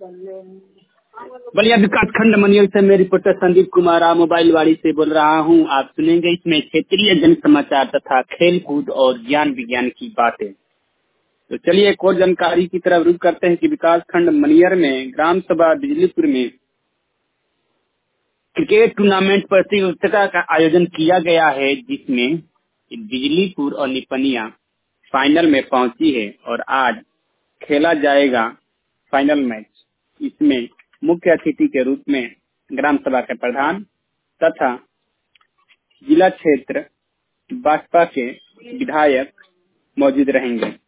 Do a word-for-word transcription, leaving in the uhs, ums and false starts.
बलिया विकासखंड मनियल से मैं रिपोर्टर संदीप कुमार आ मोबाइल वाड़ी से बोल रहा हूं। आप सुनेंगे इसमें क्षेत्रीय जन समाचार तथा खेल कूद और ज्ञान विज्ञान की बातें। तो चलिए एक और जानकारी की तरफ रुख करते हैं कि विकासखंड मनियर में ग्राम सभा बिजलीपुर में क्रिकेट टूर्नामेंट प्रतियोगिता का आयोजन किया गया है, जिसमें बिजलीपुर और निपनिया फाइनल में पहुंची है और आज खेला जाएगा फाइनल मैच। इसमें मुख्य अतिथि के रूप में ग्राम सभा के प्रधान तथा जिला क्षेत्र भाजपा के विधायक मौजूद रहेंगे।